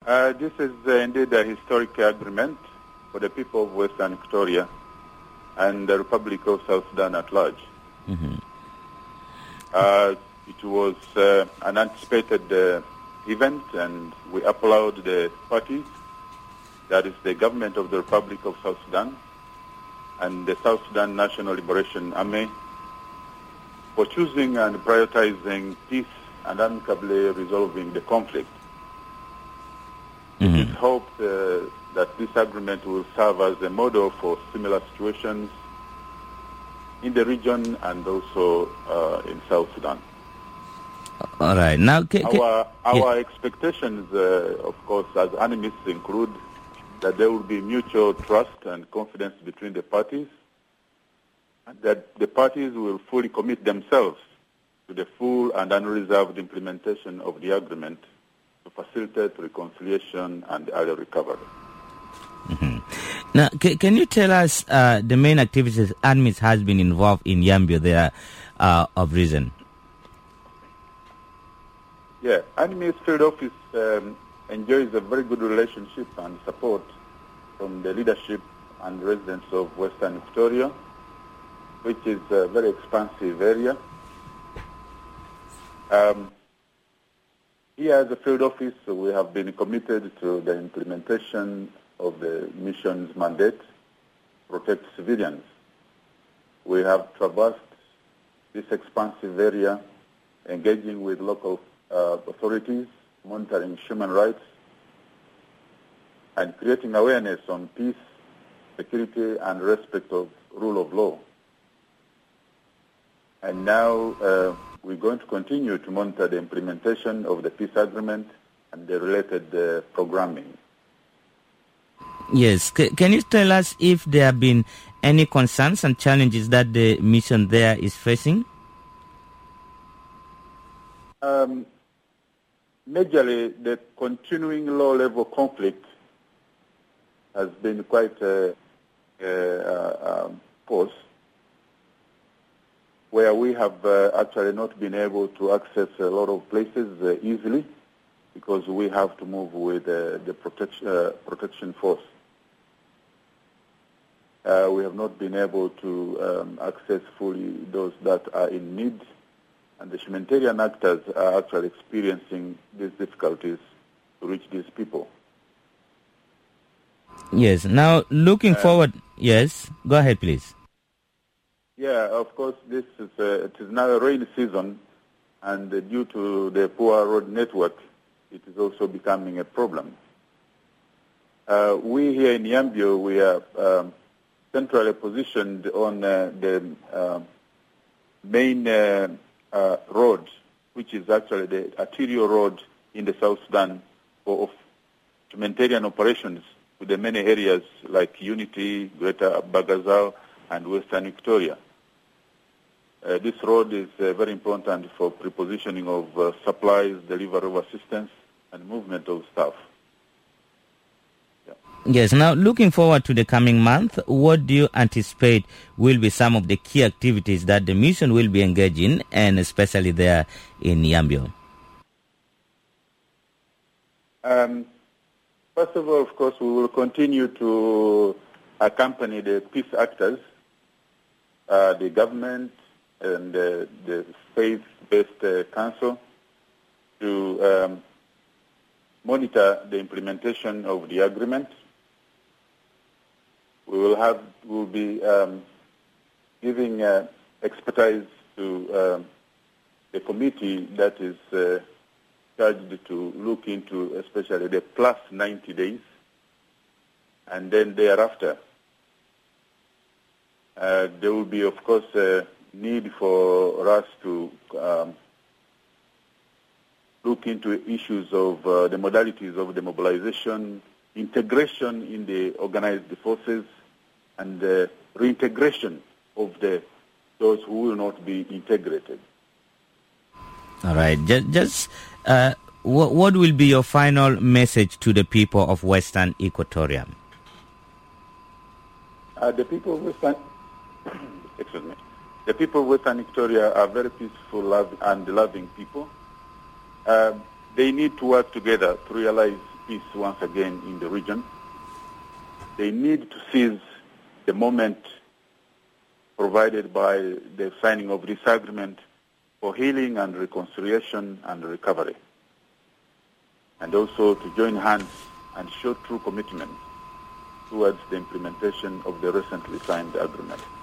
This is indeed a historic agreement for the people of Western Equatoria and the Republic of South Sudan at large. Mm-hmm. It was an anticipated event, and we applaud the parties, that is the government of the Republic of South Sudan and the South Sudan National Liberation Army, for choosing and prioritizing peace and amicably resolving the conflict. Mm-hmm. It is hoped that this agreement will serve as a model for similar situations in the region and also in South Sudan. All right. Now, our expectations, of course, as animists, include that there will be mutual trust and confidence between the parties, and that the parties will fully commit themselves to the full and unreserved implementation of the agreement to facilitate reconciliation and early recovery. Mm-hmm. Now, can you tell us the main activities ANMIS has been involved in Yambio there of recent? Yeah, ANMIS Field Office enjoys a very good relationship and support from the leadership and residents of Western Equatoria, which is a very expansive area. Here as a field office, we have been committed to the implementation of the mission's mandate to protect civilians. We have traversed this expansive area, engaging with local authorities, monitoring human rights, and creating awareness on peace, security, and respect of rule of law. And now we're going to continue to monitor the implementation of the peace agreement and the related programming. Yes. Can you tell us if there have been any concerns and challenges that the mission there is facing? Majorly, the continuing low-level conflict has been quite forced, where we have actually not been able to access a lot of places easily, because we have to move with the protection force. We have not been able to access fully those that are in need, and the humanitarian actors are actually experiencing these difficulties to reach these people. Yes. Now, looking forward, yes, go ahead, please. Yeah, of course, this is it is now a rainy season, and due to the poor road network, it is also becoming a problem. We here in Yambio, we are centrally positioned on the main road, which is actually the arterial road in the South Sudan for humanitarian operations to the many areas like Unity, Greater Bagazal, and Western Victoria. This road is very important for prepositioning of supplies, delivery of assistance, and movement of staff. Yeah. Yes. Now, looking forward to the coming month, what do you anticipate will be some of the key activities that the mission will be engaged in, and especially there in Yambio? First of all, of course, we will continue to accompany the peace actors, the government, and the faith-based council to monitor the implementation of the agreement. We will be giving expertise to the committee that is charged to look into especially the plus 90 days, and then thereafter there will be, of course, need for us to look into issues of the modalities of the mobilization, integration in the organized forces, and reintegration of those who will not be integrated. All right. What will be your final message to the people of Western Equatoria? The people of Western, the people of Western Equatoria are very peaceful and loving people. They need to work together to realize peace once again in the region. They need to seize the moment provided by the signing of this agreement for healing and reconciliation and recovery, and also to join hands and show true commitment towards the implementation of the recently signed agreement.